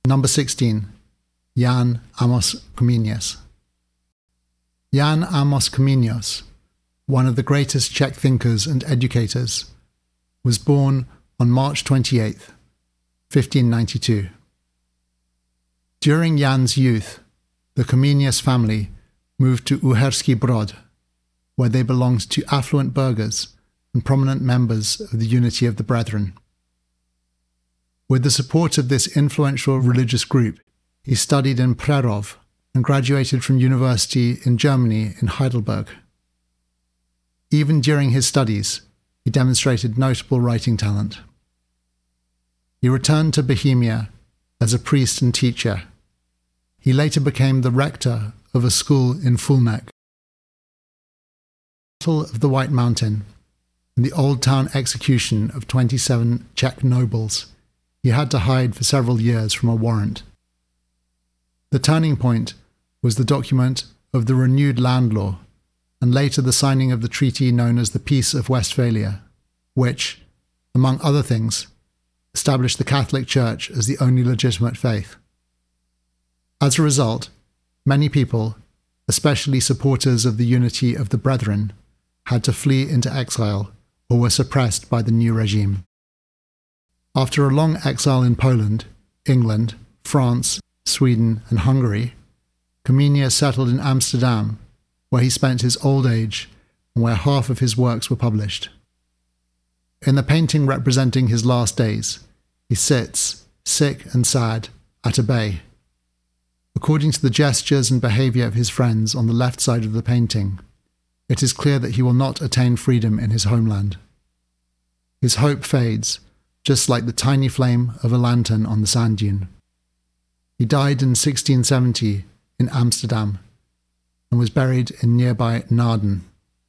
Number 16. Jan Amos Comenius. Jan Amos Comenius, one of the greatest Czech thinkers and educators, was born on March 28, 1592. During Jan's youth, the Comenius family moved to Uherský Brod, where they belonged to affluent burghers and prominent members of the Unity of the Brethren. With the support of this influential religious group, he studied in Přerov and graduated from university in Germany in Heidelberg. Even during his studies, he demonstrated notable writing talent. He returned to Bohemia as a priest and teacher. He later became the rector of a school in Fulnek. The Battle of the White Mountain and the Old Town execution of 27 Czech nobles, he had to hide for several years from a warrant. The turning point was the document of the renewed land law, and later the signing of the treaty known as the Peace of Westphalia, which, among other things, established the Catholic Church as the only legitimate faith. As a result, many people, especially supporters of the Unity of the Brethren, had to flee into exile or were suppressed by the new regime. After a long exile in Poland, England, France, Sweden, and Hungary, Comenius settled in Amsterdam, where he spent his old age and where half of his works were published. In the painting representing his last days, he sits, sick and sad, at a bay. According to the gestures and behaviour of his friends on the left side of the painting, it is clear that he will not attain freedom in his homeland. His hope fades, just like the tiny flame of a lantern on the sand dune. He died in 1670 in Amsterdam and was buried in nearby Naarden.